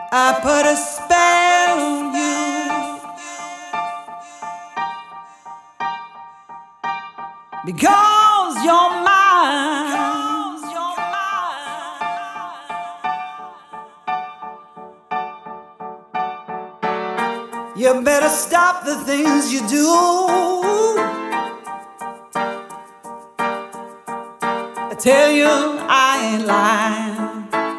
I put a spell on you because you're mine. You better stop the things you do. I tell you, I ain't lying.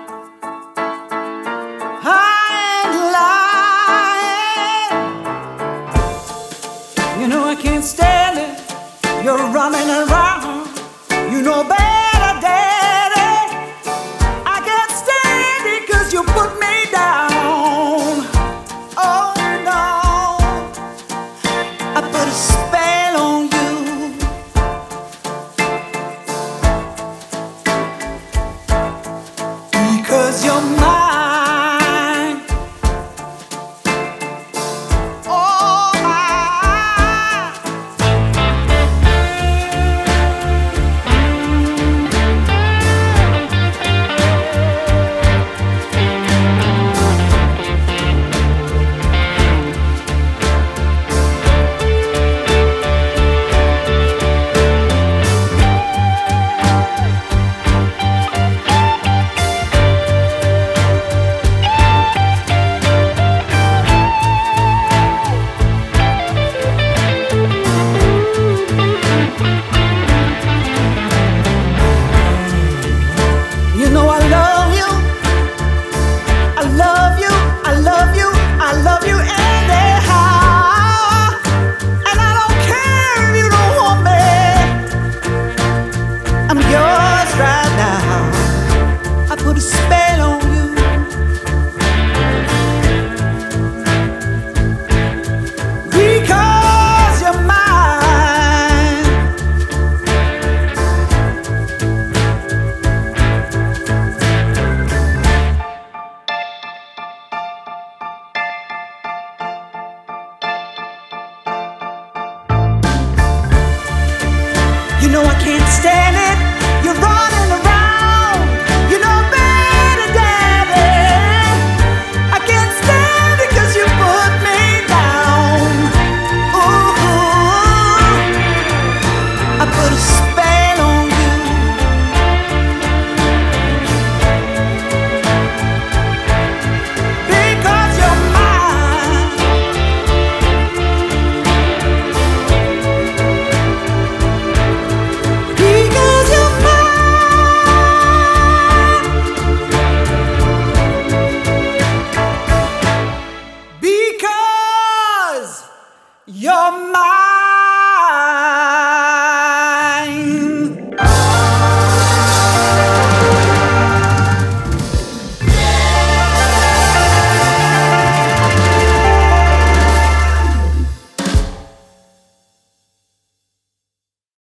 You know I can't stand it. You're running around. You know better, Daddy. I can't stand it 'cause you put me down. Oh no, I put a spell on you because you're mine. Put a spell on you because you're mine. You know I can't stand it. You're right.